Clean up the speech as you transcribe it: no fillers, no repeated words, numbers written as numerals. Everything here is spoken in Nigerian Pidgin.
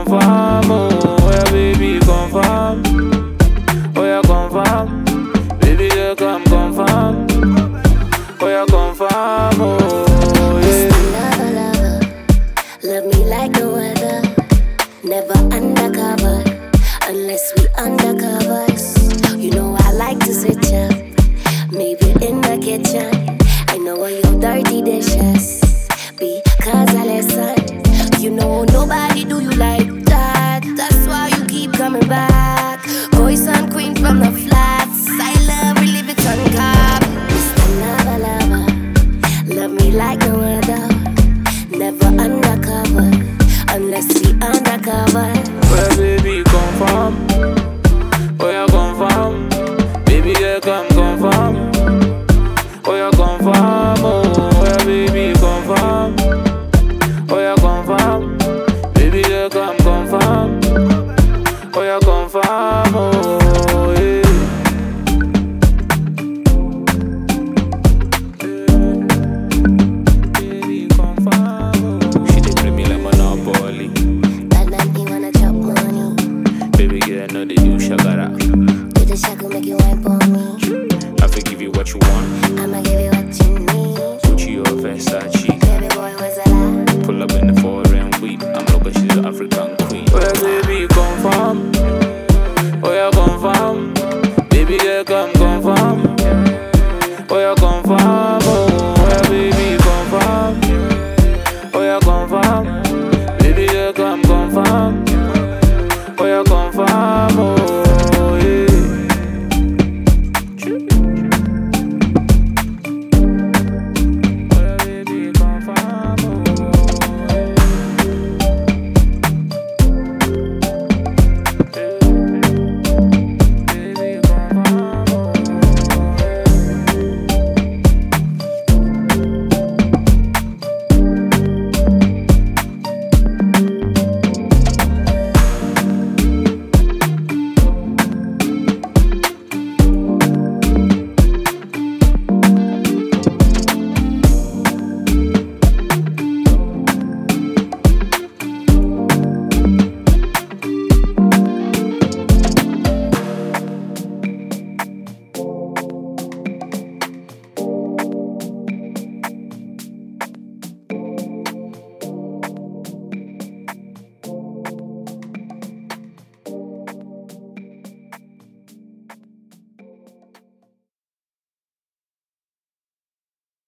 confirm, oh yeah, baby, confirm. Oh yeah, confirm. Baby girl, come confirm. Oh yeah, confirm, oh yeah. Lover, lover, love me like no other. Never undercover, unless we undercovers. You know I like to switch up, maybe in the kitchen. I know all your dirty dishes, because I listen. You know nobody do you like that. That's why you keep coming back. Boys and queen from the flats. I love we live it on top. Mr. Lover, lover, love me like no other. Never undercover, unless we undercover. Well, baby, confirm. Oh yeah, confirm. Baby girl, come confirm. Oh yeah, confirm. Oh yeah, baby, confirm. Oh yeah, confirm. Baby girl, come confirm. Oh yeah, confirm. Oh yeah. Baby, confirm. She dey play me like Monopoly. That night you wanna chop money. Baby girl, I know they do shakara. Do the shackle make you wipe on me. I fi give you what you want. I'ma give you what you need. Gucci or Versace. Baby boy was a lie. Pull up in the foreign week. I'm looking, she's an African queen. Well, baby,